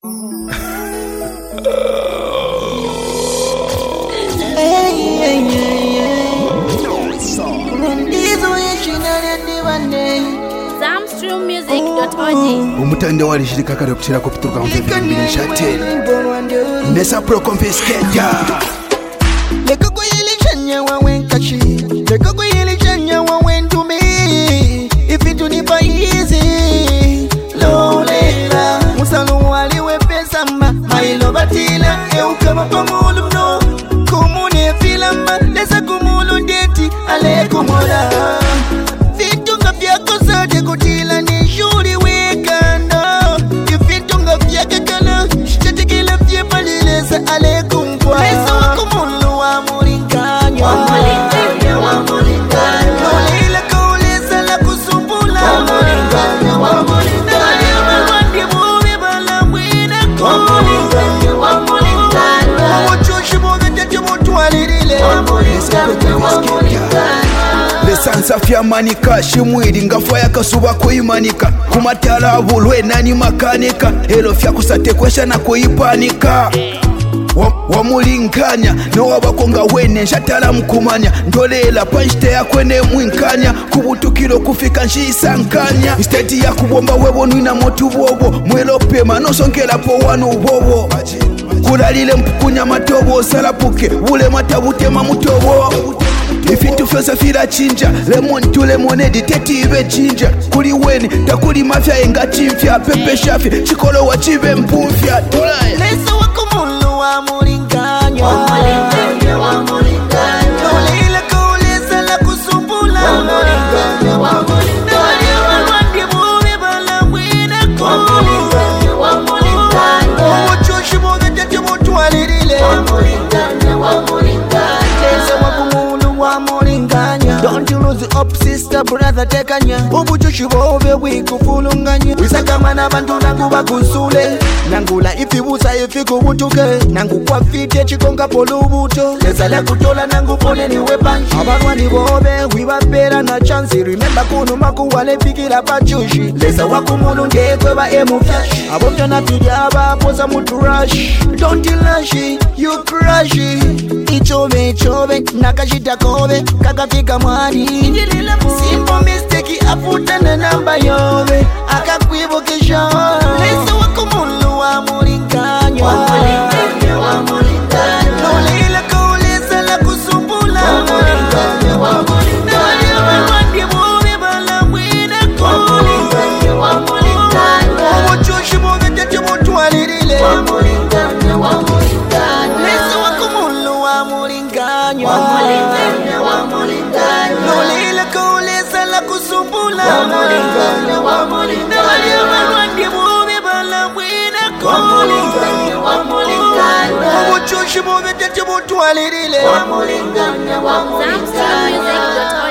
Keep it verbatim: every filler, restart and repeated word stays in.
Zamstream music dot org. Umutande wali shirika kare kuchira kupituka mvivini shate Nesa pro confiscate Leka kuyili chanya wawenkashi Leka kuyili chanya wawendumi Ifitu nipa easy Lolela Musalu wali wepesa mba Mailo batila Eukama pamulu mno Kumune filamba Lesa kumulu ndeti Ale kumola Fitunga vyako zade kutila ni shuri wekanda Ifitunga vyake kana Shatikila vye palileza ale kumkwa Lesa wakumulu wa mulinganya Wa mulinganya, wa mulinganya Nolila kauleza la kusumbula Wa mulinganya, wa mulinganya Wandi muwe bala mwina kwa Wa mulinganya, wa mulinganya Wachoshi mwoga tete mtu walirile Wa mulinganya, wa mulinganya Lesansa fya manika shimwiri ngafa yakasuba kuimanika kumatala abulwe nani makanika elo fya kusatekwesha na kuipanika wamulinganya no wabakonga wene nshatala mkumanya ndolela panshite yakwene mwinkanya kubutukiro kufika nshisankanya isteti ya kubomba webonu ina motu bobo mwelopema nosongela po wanu bobo kulalile mpukunya matobo salapuke bule matabutema mutobo Ifitu fesa fila chinja Lemon tu lemonedi teti ibe chinja Kuli weni takuli mafya enga chimfya Pepe shafi chikolo wa chive mpumfya Tulai Lesa wakumulu wa mulinganya Wa mulinganya, wa mulinganya Nolila kauleza la kusumbula Wa mulinganya, wa mulinganya Wandi muwe bala mwina kwa Wa mulinganya, wa mulinganya Wachoshi mwoga tete mtu walirile Wa mulinganya, wa mulinganya Lesa wakumulu wa mulinganya Don't you lose up sister brother tekanya Ubuchushi bobe wikufulunganya Wisakamana bantu nangu bakusule Nangula ifi busa ifi kubutuke Nangu kwa fite chikonga polu buto Lesa la kutola nangu pone niwe panchi Abarwani bobe wibabera na chansi Remember kunu maku wale fikira pachushi Lesa wakumulu ndekwe ba emu flash Abomja na tujaba posa mutu rush Don't you lashi, you crush Ichove ichove, nakashita kobe Kakafika mwani Simple mistake afuta na namba yove Akakwibukisha Lesa wakumulu wa mulinganya Wa mulinganya, wa mulinganya Nolila kauleza la kusumbula Wa mulinganya, wa mulinganya Wandi muwe bala mwina kwa Wa mulinganya, wa mulinganya Wachoshi mwoga tete mtu walirile Wa mulinganya, wa mulinganya Lesa wakumulu wa mulinganya Wa mulinganya, wa mulinganya Nolila kauleza la kusumbula Wa mulinganya, wa mulinganya Wandi muwe bala mwina kwa Wa mulinganya, wa mulinganya Wachoshi mwoga tete mtu walirile Wa mulinganya, wa mulinganya Zamstream music dot org.